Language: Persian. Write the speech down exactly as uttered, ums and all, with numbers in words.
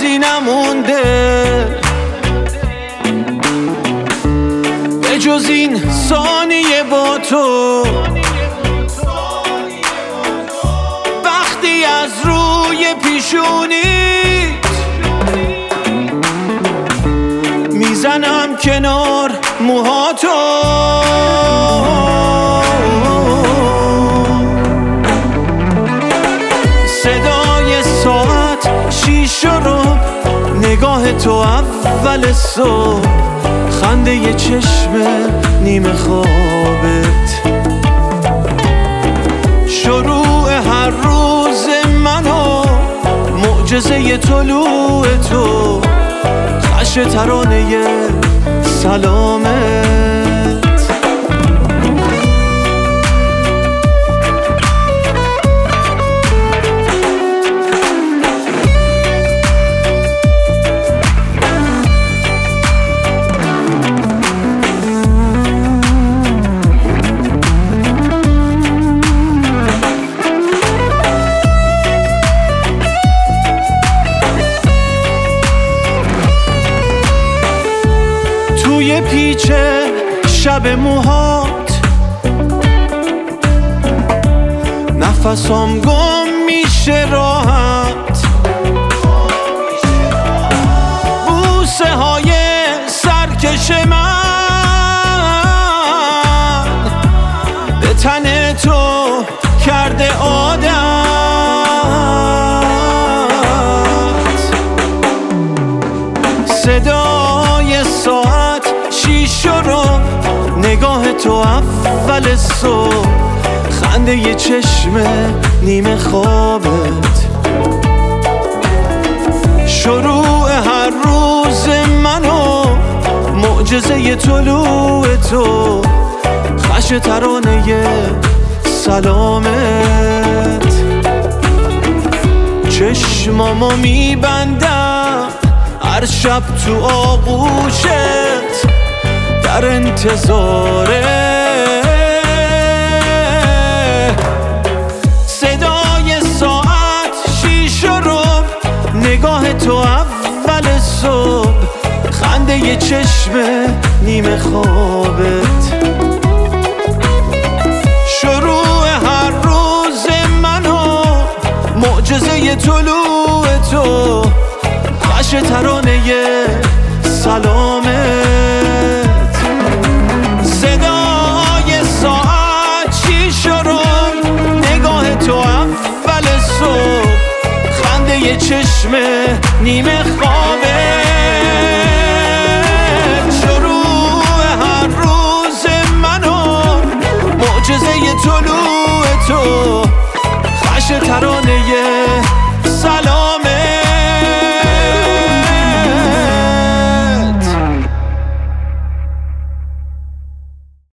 چیزی نمونده به جز این ثانیه با تو. وقتی از روی پیشونیت میزنم کنار موهاتو، صدای ساعت شیش رو، نگاه تو اول صبح، خنده یه چشم نیمه خوابت، شروع هر روز منو، معجزه طلوع تو، خش ترانه سلامت. توی پیچ شب موهات نفسام گم میشه راحت، بوسه های سرکش من به تن تو کرده عادت، صدای ساعت شیش رو، نگاه تو اول صبح، خنده یه چشم نیمه خوابت، شروع هر روز منو، معجزه طلوع تو، خش ترانه سلامت. چشمامو میبندم هر شب تو آغوشت، در انتظاره صدای ساعت شیش رو، نگاه تو اول صبح، خنده یه چشم نیمه خوابت، شروع هر روز منو، معجزه طلوع تو، خش ترانه سلامت. صدای ساعت شیش رو، نگاه تو اول صبح، خنده یه چشم نیمه خوابت، شروع هر روز منو، معجزه طلوع تو، خش ترانه